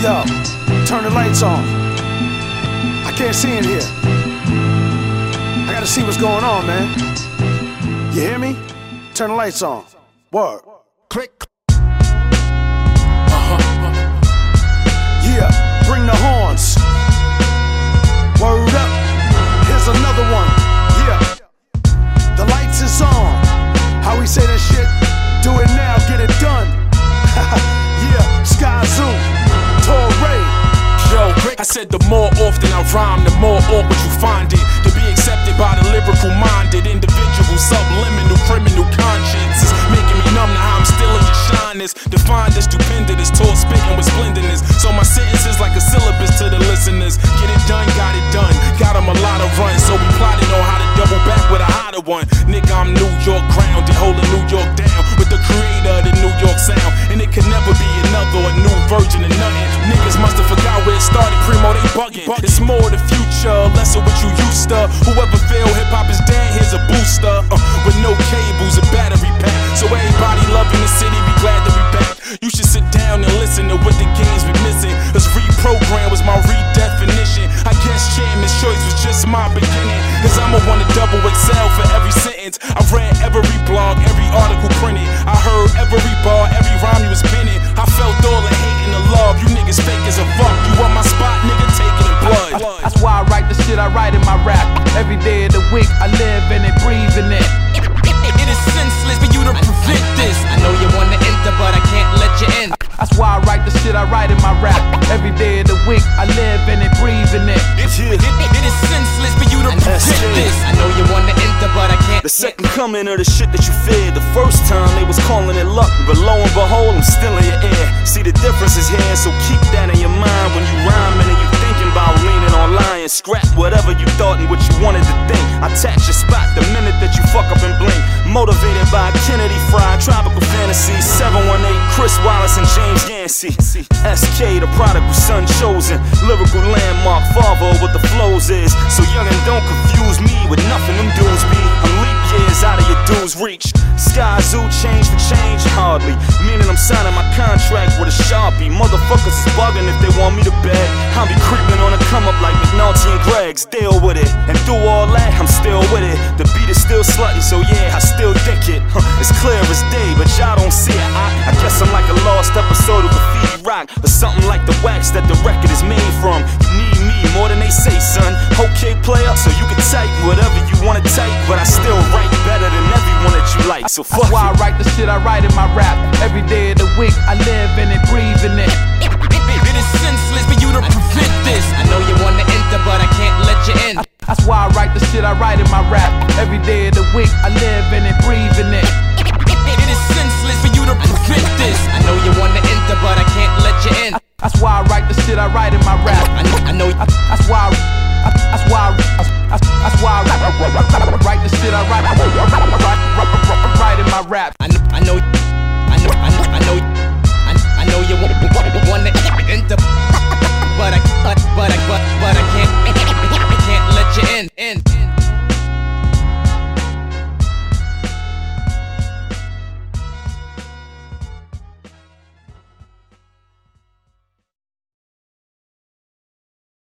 Yo, turn the lights on. I can't see in here. I gotta see what's going on, man. You hear me? Turn the lights on. Word. Click. Yeah, bring the horns. Word up. Here's another one. Yeah. The lights is on. How we say that shit? Do it now, get it done. Yeah, Sky Zoo, Torre. Yo, I said the more often I rhyme, the more awkward you find it. To be accepted by the lyrical-minded individual, subliminal criminal conscience is making me numb to how I'm still in your shyness. Defined as stupendous, taught spitting with splendidness. So my sentences like a syllabus to the listeners. Get it done, got it done. Got them a lot of runs, so we plotted on how to double back with a hotter one. Nigga, I'm New York grounded, holding New York down with the creator of the New York sound. And it can never be another, a new version of nothing. Niggas must have forgot where it started, primo, they bugging. It's more the future, less of what you used to. Whoever feel hip-hop is dead, here's a booster. With no cables, a battery pack. So everybody loving the city, be glad to be back. You should sit down and listen to what the games be missing. Cause reprogram was my redefinition. I guess chairman's choice was just my beginning. Cause I'ma wanna double excel for every sentence. I read every blog, every article printed. I heard every bar, every rhyme you was penning. I felt all the hate and the love. You niggas fake as a fuck. You want my spot, nigga, take it in blood. That's why I write the shit I write in my rap. Every day of the week, I live in it, breathe in it. It is senseless for you to prevent this. I know you wanna enter, but I can't let you in. That's why I write the shit I write in my rap. Every day of the week, I live in it, breathe in it. It is senseless for you to prevent this. I know you wanna enter, but I can't. The second coming of the shit that you feared. The first time they was calling it luck, but lo and behold, I'm still in your ear. See, the difference is here, so keep that in your mind when you rhyming and you thinking about leaning on lying. Scrap whatever you thought and what you wanted to think. I tax your spot the minute that you fuck up and blink. Motivated by Kennedy Fried, Tropical Fantasy, 718, Chris Wallace and James Yancey. SK, the prodigal son chosen, lyrical landmark, father what the flows is. So youngin', don't confuse me with nothing them dudes be. I'm leap years out of your dudes' reach. Sky Zoo, change for change, hardly. Meaning I'm signing my contract with a Sharpie. Motherfuckers is bugging if they want me to beg. I'll be creeping on a come up like McNulty and Greg's. Deal with it, and through all that, I'm still with it. The beat is still slutty, so yeah, I still dick it. It's clear as day, but y'all don't see it. I guess I'm like a lost episode of Graffiti Rock, or something like the wax that the record is made from. You need me more than they say, son. Okay, player, so you can type whatever you wanna type, but I still write better than everyone that you like. So fuck That's why I write the shit I write in my rap. Every day of the week, I live in it, breathe in it. It is senseless for you to prevent this. I know you wanna enter, but I can't let you in. That's why I write the shit I write in my rap. Every day of the week, I live in it, breathe